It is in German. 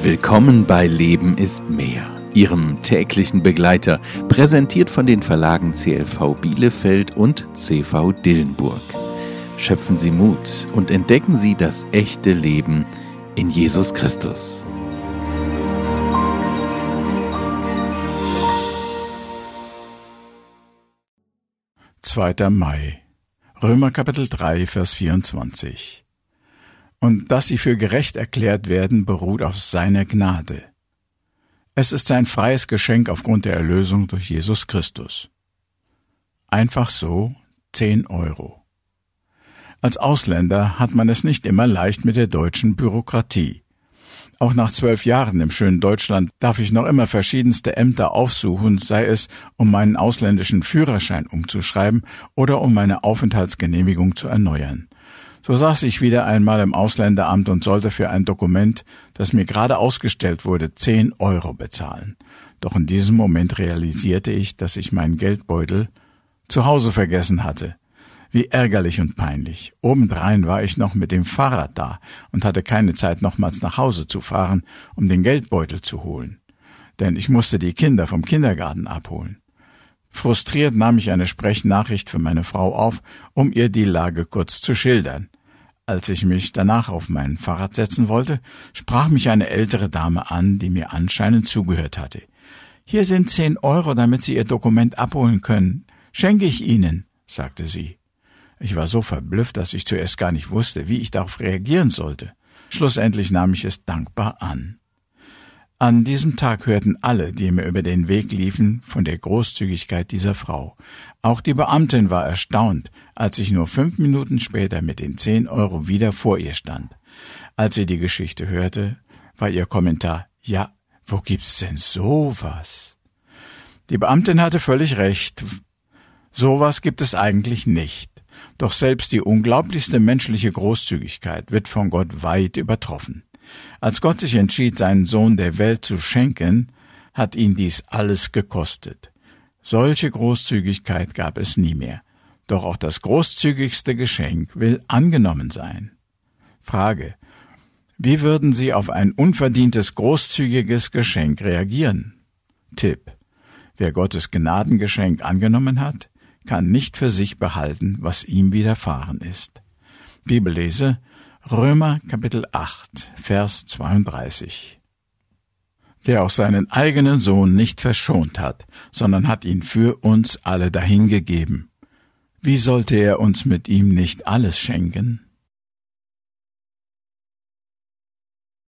Willkommen bei Leben ist mehr, Ihrem täglichen Begleiter, präsentiert von den Verlagen CLV Bielefeld und CV Dillenburg. Schöpfen Sie Mut und entdecken Sie das echte Leben in Jesus Christus. Zweiter Mai, Römer Kapitel 3, Vers 24. Und dass sie für gerecht erklärt werden, beruht auf seiner Gnade. Es ist sein freies Geschenk aufgrund der Erlösung durch Jesus Christus. Einfach so 10 Euro. Als Ausländer hat man es nicht immer leicht mit der deutschen Bürokratie. Auch nach 12 Jahren im schönen Deutschland darf ich noch immer verschiedenste Ämter aufsuchen, sei es, um meinen ausländischen Führerschein umzuschreiben oder um meine Aufenthaltsgenehmigung zu erneuern. So saß ich wieder einmal im Ausländeramt und sollte für ein Dokument, das mir gerade ausgestellt wurde, 10 Euro bezahlen. Doch in diesem Moment realisierte ich, dass ich meinen Geldbeutel zu Hause vergessen hatte. Wie ärgerlich und peinlich. Obendrein war ich noch mit dem Fahrrad da und hatte keine Zeit, nochmals nach Hause zu fahren, um den Geldbeutel zu holen. Denn ich musste die Kinder vom Kindergarten abholen. Frustriert nahm ich eine Sprechnachricht für meine Frau auf, um ihr die Lage kurz zu schildern. Als ich mich danach auf mein Fahrrad setzen wollte, sprach mich eine ältere Dame an, die mir anscheinend zugehört hatte. »Hier sind 10 Euro, damit Sie Ihr Dokument abholen können. Schenke ich Ihnen«, sagte sie. Ich war so verblüfft, dass ich zuerst gar nicht wusste, wie ich darauf reagieren sollte. Schlussendlich nahm ich es dankbar an. An diesem Tag hörten alle, die mir über den Weg liefen, von der Großzügigkeit dieser Frau. Auch die Beamtin war erstaunt, als ich nur 5 Minuten später mit den 10 Euro wieder vor ihr stand. Als sie die Geschichte hörte, war ihr Kommentar: »Ja, wo gibt's denn sowas?« Die Beamtin hatte völlig recht. Sowas gibt es eigentlich nicht. Doch selbst die unglaublichste menschliche Großzügigkeit wird von Gott weit übertroffen. Als Gott sich entschied, seinen Sohn der Welt zu schenken, hat ihn dies alles gekostet. Solche Großzügigkeit gab es nie mehr. Doch auch das großzügigste Geschenk will angenommen sein. Frage: Wie würden Sie auf ein unverdientes, großzügiges Geschenk reagieren? Tipp: Wer Gottes Gnadengeschenk angenommen hat, kann nicht für sich behalten, was ihm widerfahren ist. Bibellese Römer Kapitel 8, Vers 32. Der auch seinen eigenen Sohn nicht verschont hat, sondern hat ihn für uns alle dahingegeben. Wie sollte er uns mit ihm nicht alles schenken?